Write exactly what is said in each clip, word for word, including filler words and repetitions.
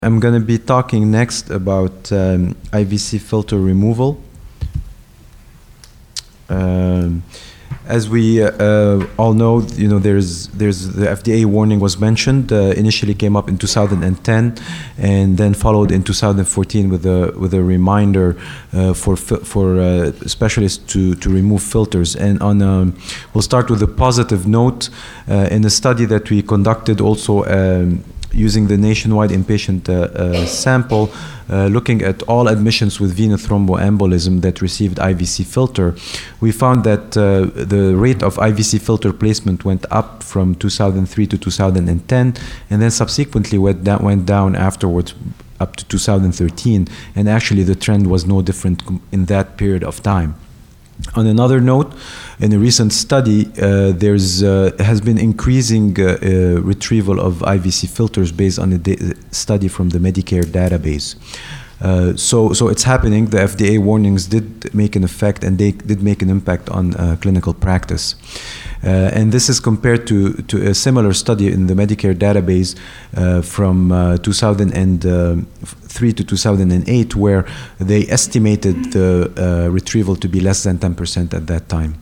I'm going to be talking next about um, I V C filter removal. Um, as we uh, uh, all know, you know, there's there's the F D A warning was mentioned. Uh, initially came up in two thousand ten, and then followed in two thousand fourteen with a with a reminder uh, for for uh, specialists to to remove filters. And on um, we'll start with a positive note. Uh, in a study that we conducted, also. Um, using the nationwide inpatient uh, uh, sample, uh, looking at all admissions with venous thromboembolism that received I V C filter, we found that uh, the rate of I V C filter placement went up from two thousand three to two thousand ten, and then subsequently went down, went down afterwards up to two thousand thirteen, and actually the trend was no different in that period of time. On another note, in a recent study, uh, there's uh, has been increasing uh, uh, retrieval of I V C filters based on a study from the Medicare database. Uh, so, so it's happening. The F D A warnings did make an effect, and they did make an impact on uh, clinical practice. Uh, and this is compared to, to a similar study in the Medicare database uh, from uh, two thousand three to two thousand eight, where they estimated the uh, retrieval to be less than ten percent at that time.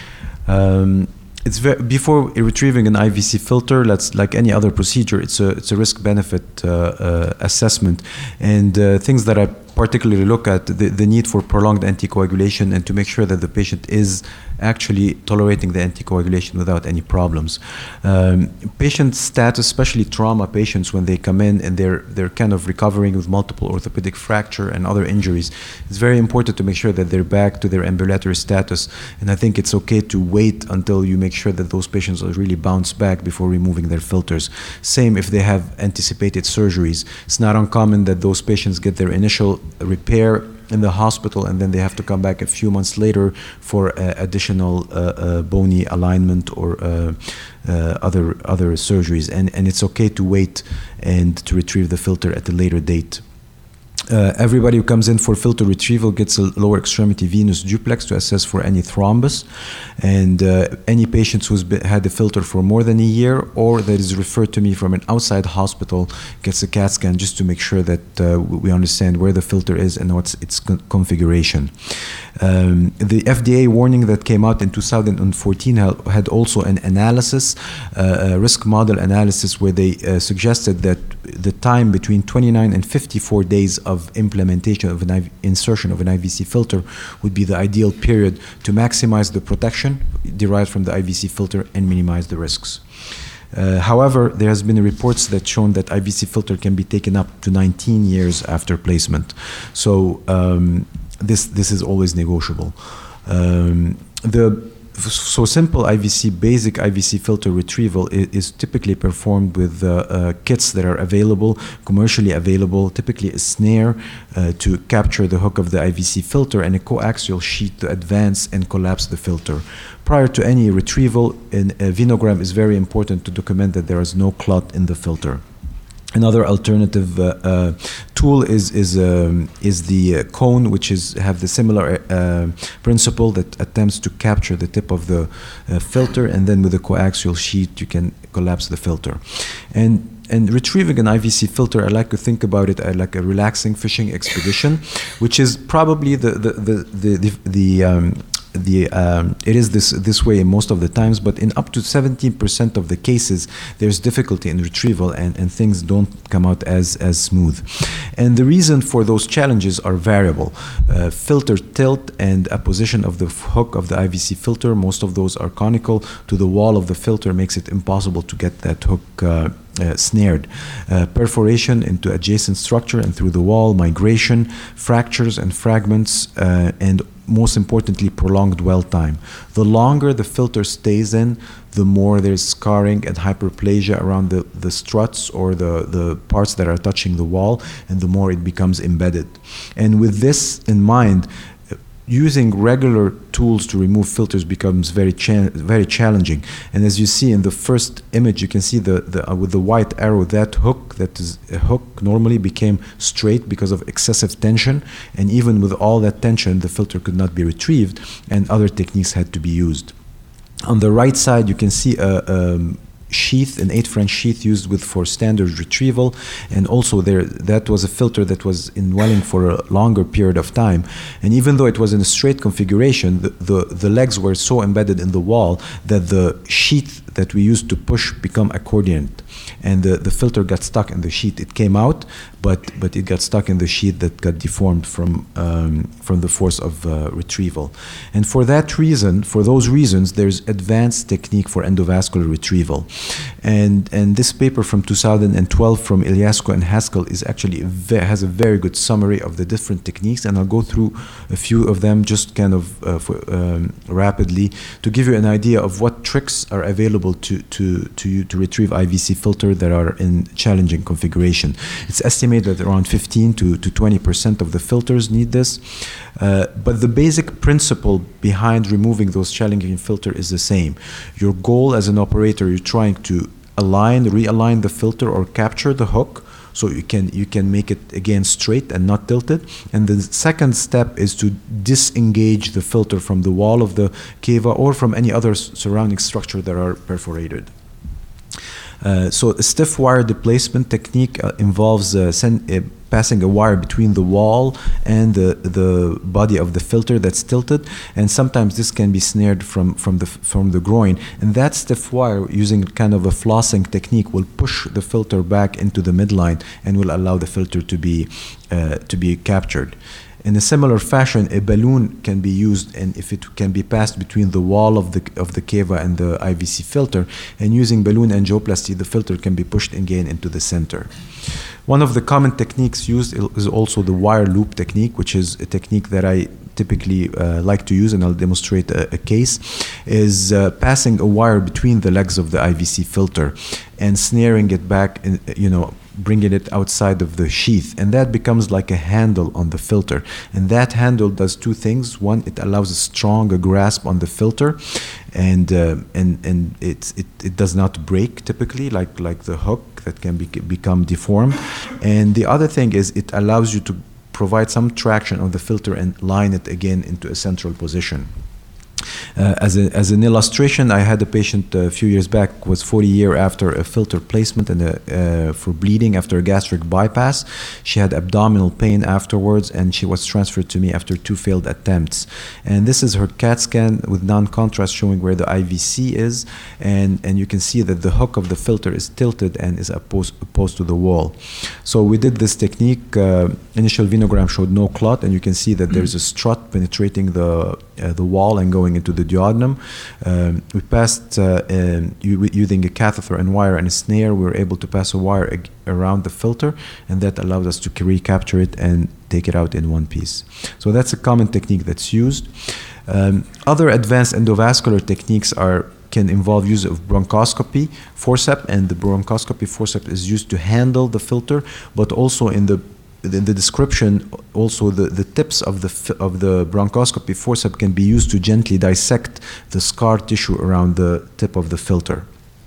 Um, It's very, before retrieving an I V C filter, let's, like any other procedure, it's a, it's a risk-benefit uh, uh, assessment. And uh, things that I particularly look at, the, the need for prolonged anticoagulation and to make sure that the patient is actually tolerating the anticoagulation without any problems. Um, patient status, especially trauma patients, when they come in and they're, they're kind of recovering with multiple orthopedic fracture and other injuries, it's very important to make sure that they're back to their ambulatory status. And I think it's okay to wait until you make sure that those patients are really bounced back before removing their filters. Same if they have anticipated surgeries. It's not uncommon that those patients get their initial repair in the hospital and then they have to come back a few months later for uh, additional uh, uh, bony alignment or uh, uh, other other surgeries. And, and it's okay to wait and to retrieve the filter at a later date. Uh, everybody who comes in for filter retrieval gets a lower extremity venous duplex to assess for any thrombus, and uh, any patient who's been, had the filter for more than a year or that is referred to me from an outside hospital gets a CAT scan just to make sure that uh, we understand where the filter is and what's its con configuration. Um, the F D A warning that came out in two thousand fourteen had also an analysis, uh, a risk model analysis, where they uh, suggested that the time between twenty-nine and fifty-four days of implementation of an I V, insertion of an I V C filter would be the ideal period to maximize the protection derived from the I V C filter and minimize the risks. Uh, however, there has been reports that shown that I V C filter can be taken up to nineteen years after placement. So um, this this is always negotiable. Um, the So simple I V C, basic I V C filter retrieval is, is typically performed with uh, uh, kits that are available, commercially available, typically a snare uh, to capture the hook of the I V C filter and a coaxial sheet to advance and collapse the filter. Prior to any retrieval, an, a venogram is very important to document that there is no clot in the filter. Another alternative uh, uh, tool is is um, is the uh, cone, which is have the similar uh, principle that attempts to capture the tip of the uh, filter, and then with a coaxial sheet you can collapse the filter. And And retrieving an I V C filter, I like to think about it as like a relaxing fishing expedition, which is probably the the the the, the, the um, The, um, it is this this way most of the times, but in up to seventeen percent of the cases, there's difficulty in retrieval and, and things don't come out as, as smooth. And the reason for those challenges are variable. Uh, filter tilt and a position of the hook of the I V C filter, most of those are conical to the wall of the filter, makes it impossible to get that hook uh, Uh, snared. Uh, perforation into adjacent structure and through the wall, migration, fractures and fragments, uh, and most importantly, prolonged dwell time. The longer the filter stays in, the more there's scarring and hyperplasia around the, the struts or the, the parts that are touching the wall, and the more it becomes embedded. And with this in mind, using regular tools to remove filters becomes very cha very challenging. And as you see in the first image, you can see the, the uh, with the white arrow, that hook, that is a hook normally became straight because of excessive tension, and even with all that tension, the filter could not be retrieved, and other techniques had to be used. On the right side, you can see a, a sheath, an eight French sheath used with for standard retrieval, and also there that was a filter that was in welling for a longer period of time. And even though it was in a straight configuration, the, the, the legs were so embedded in the wall that the sheath that we used to push become accordioned, and the, the filter got stuck in the sheath. It came out, but but it got stuck in the sheath that got deformed from um, from the force of uh, retrieval. And for that reason, for those reasons, there's advanced technique for endovascular retrieval. And and this paper from two thousand twelve from Iliescu and Haskell is actually a ve has a very good summary of the different techniques, and I'll go through a few of them just kind of uh, for, um, rapidly to give you an idea of what tricks are available to to to you to retrieve I V C filter that are in challenging configuration. It's estimated that around fifteen to twenty percent of the filters need this, uh, but the basic principle behind removing those challenging filter is the same. Your goal as an operator, you're trying to align, realign the filter or capture the hook, so you can you can make it again straight and not tilted. And the second step is to disengage the filter from the wall of the cava or from any other surrounding structure that are perforated. Uh, so a stiff wire displacement technique uh, involves uh, send, uh, passing a wire between the wall and the, the body of the filter that's tilted, and sometimes this can be snared from, from, the, from the groin. And that stiff wire, using kind of a flossing technique, will push the filter back into the midline and will allow the filter to be, uh, to be captured. In a similar fashion, a balloon can be used, and if it can be passed between the wall of the of the cava and the I V C filter, and using balloon angioplasty, the filter can be pushed again into the center. One of the common techniques used is also the wire loop technique, which is a technique that I typically uh, like to use, and I'll demonstrate a, a case, is uh, passing a wire between the legs of the I V C filter and snaring it back, in, you know, bringing it outside of the sheath, and that becomes like a handle on the filter. And that handle does two things. One, it allows a stronger grasp on the filter, and uh, and and it, it it does not break typically like like the hook that can be, become deformed. And the other thing is it allows you to provide some traction on the filter and line it again into a central position. Uh, as, a, as an illustration, I had a patient a few years back, was forty years after a filter placement and a, uh, for bleeding after a gastric bypass. She had abdominal pain afterwards, and she was transferred to me after two failed attempts. And this is her CAT scan with non-contrast showing where the I V C is, and, and you can see that the hook of the filter is tilted and is opposed, opposed to the wall. So we did this technique. Uh, initial venogram showed no clot, and you can see that there's a strut penetrating the, uh, the wall and going into the duodenum. Um, we passed uh, um, using a catheter and wire and a snare. We were able to pass a wire around the filter, and that allowed us to recapture it and take it out in one piece. So that's a common technique that's used. Um, other advanced endovascular techniques are can involve use of bronchoscopy forceps, and the bronchoscopy forceps is used to handle the filter, but also in the in the description, also the, the tips of the of the bronchoscopy forceps can be used to gently dissect the scar tissue around the tip of the filter.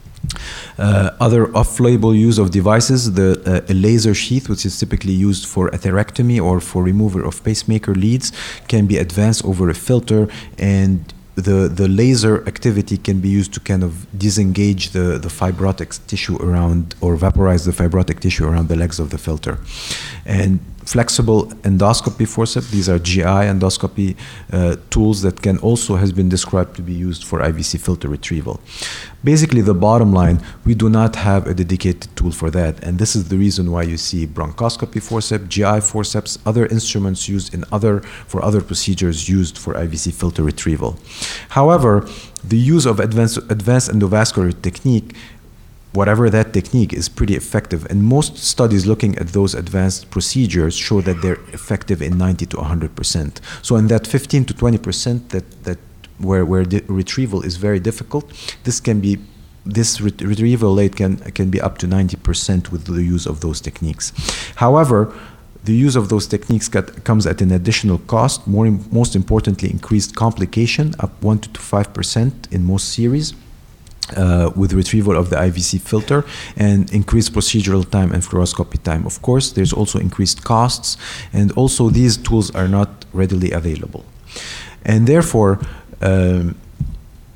Uh, other off-label use of devices, the uh, a laser sheath, which is typically used for atherectomy or for removal of pacemaker leads, can be advanced over a filter, and the the laser activity can be used to kind of disengage the the fibrotic tissue around, or vaporize the fibrotic tissue around the legs of the filter. And flexible endoscopy forceps, these are G I endoscopy uh, tools that can also has been described to be used for I V C filter retrieval. Basically, the bottom line, we do not have a dedicated tool for that, and this is the reason why you see bronchoscopy forceps, G I forceps, other instruments used in other for other procedures used for I V C filter retrieval. However, the use of advanced advanced endovascular technique, whatever that technique, is pretty effective, and most studies looking at those advanced procedures show that they're effective in ninety to one hundred percent. So in that fifteen to twenty percent that that where where the retrieval is very difficult, this can be this ret retrieval rate can can be up to ninety percent with the use of those techniques. However, the use of those techniques got, comes at an additional cost. More, most importantly, increased complication, up one to five percent in most series. Uh, with retrieval of the I V C filter, and increased procedural time and fluoroscopy time. Of course, there's also increased costs, and also these tools are not readily available. And therefore, um,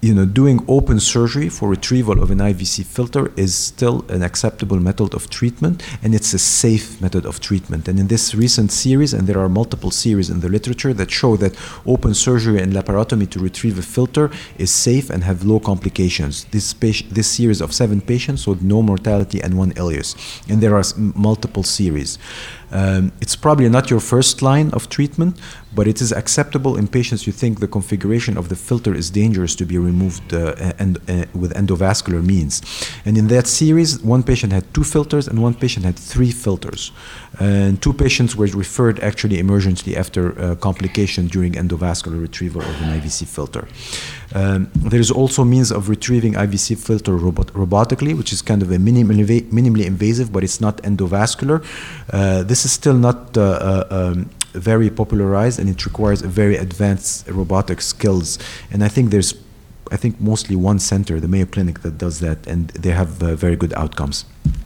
you know, doing open surgery for retrieval of an I V C filter is still an acceptable method of treatment, and it's a safe method of treatment. And in this recent series, and there are multiple series in the literature that show that open surgery and laparotomy to retrieve a filter is safe and have low complications. This, this series of seven patients with no mortality and one ileus, and there are multiple series. Um, it's probably not your first line of treatment, but it is acceptable in patients you think the configuration of the filter is dangerous to be removed uh, and, uh, with endovascular means. And in that series, one patient had two filters and one patient had three filters. And two patients were referred actually emergently after uh, complication during endovascular retrieval of an I V C filter. Um, there is also means of retrieving I V C filter robot robotically, which is kind of a minimally, minimally invasive, but it's not endovascular. Uh, this is still not uh, uh, um, very popularized, and it requires a very advanced robotic skills. And I think there's, I think mostly one center, the Mayo Clinic, that does that, and they have uh, very good outcomes.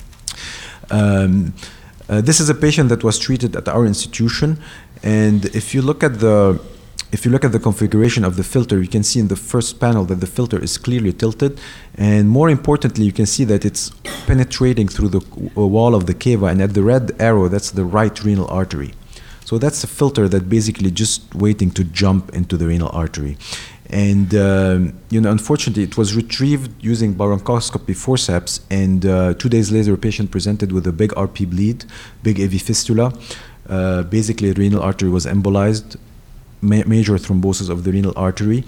Um, uh, this is a patient that was treated at our institution, and if you look at the If you look at the configuration of the filter, you can see in the first panel that the filter is clearly tilted, and more importantly, you can see that it's penetrating through the wall of the cava, and at the red arrow, that's the right renal artery. So that's a filter that basically just waiting to jump into the renal artery. And um, you know, unfortunately, it was retrieved using bronchoscopy forceps, and uh, two days later, a patient presented with a big R P bleed, big A V fistula. Uh, basically, the renal artery was embolized, ma major thrombosis of the renal artery,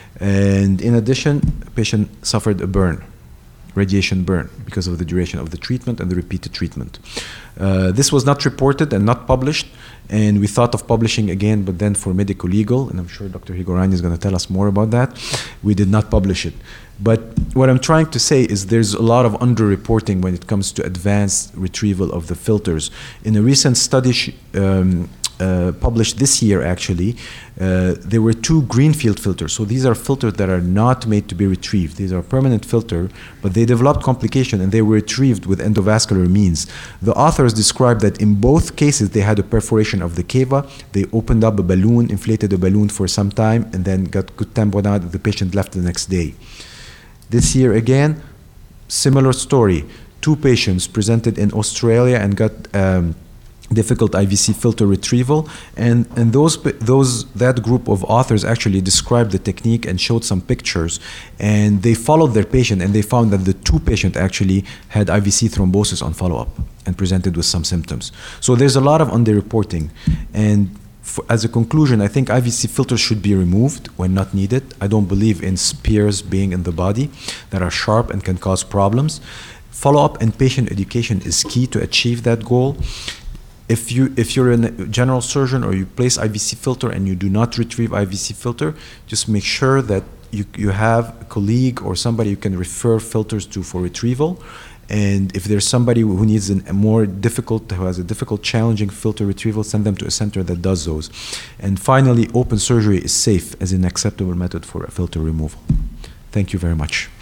and in addition, the patient suffered a burn, radiation burn, because of the duration of the treatment and the repeated treatment. Uh, this was not reported and not published, and we thought of publishing again, but then for medical legal, and I'm sure Doctor Higorani is going to tell us more about that, we did not publish it. But what I'm trying to say is there's a lot of underreporting when it comes to advanced retrieval of the filters. In a recent study um, uh, published this year, actually, uh, there were two greenfield filters. So these are filters that are not made to be retrieved. These are permanent filter, but they developed complication and they were retrieved with endovascular means. The authors described that in both cases they had a perforation of the cava. They opened up a balloon, inflated a balloon for some time, and then got good tamponade. The patient left the next day. This year again, similar story. Two patients presented in Australia and got um, difficult I V C filter retrieval, and and those those that group of authors actually described the technique and showed some pictures, and they followed their patient and they found that the two patient actually had I V C thrombosis on follow-up and presented with some symptoms. So there's a lot of underreporting, and for, as a conclusion, I think I V C filters should be removed when not needed. I don't believe in spears being in the body that are sharp and can cause problems. Follow-up and patient education is key to achieve that goal. If, you, if you're a general surgeon or you place I V C filter and you do not retrieve I V C filter, just make sure that you, you have a colleague or somebody you can refer filters to for retrieval. And if there's somebody who needs an, a more difficult, who has a difficult, challenging filter retrieval, send them to a center that does those. And finally, open surgery is safe as an acceptable method for a filter removal. Thank you very much.